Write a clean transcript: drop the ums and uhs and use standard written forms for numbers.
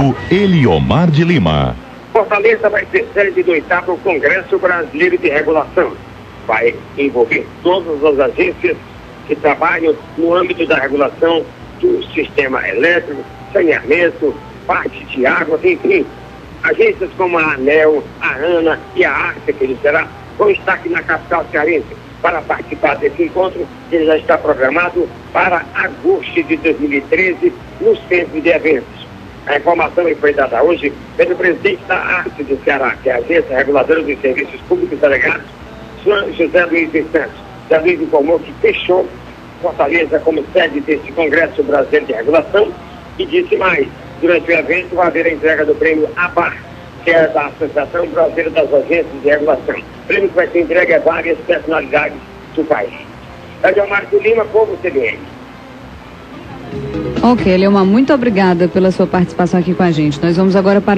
prefeito Eliomar de Lima. Fortaleza vai ser sede do 8º Congresso Brasileiro de Regulação. Vai envolver todas as agências que trabalham no âmbito da regulação do sistema elétrico, saneamento, parte de água, enfim. Agências como a ANEEL, a ANA e a ARCA, que ele será, vão estar aqui na capital cearense para participar desse encontro, que já está programado para agosto de 2013, no centro de eventos. A informação foi dada hoje pelo presidente da ARCE do Ceará, que é a Agência Reguladora dos Serviços Públicos Delegados, José Luiz dos Santos. José Luiz informou que fechou Fortaleza como sede desse Congresso Brasileiro de Regulação e disse mais: durante o evento vai haver a entrega do prêmio ABAR, que é da Associação Brasileira das Agências de Regulação. O prêmio que vai ser entregue a várias personalidades do país. Eliomar de Lima, Povo CBN. Ok, Eliomar, muito obrigada pela sua participação aqui com a gente. Nós vamos agora para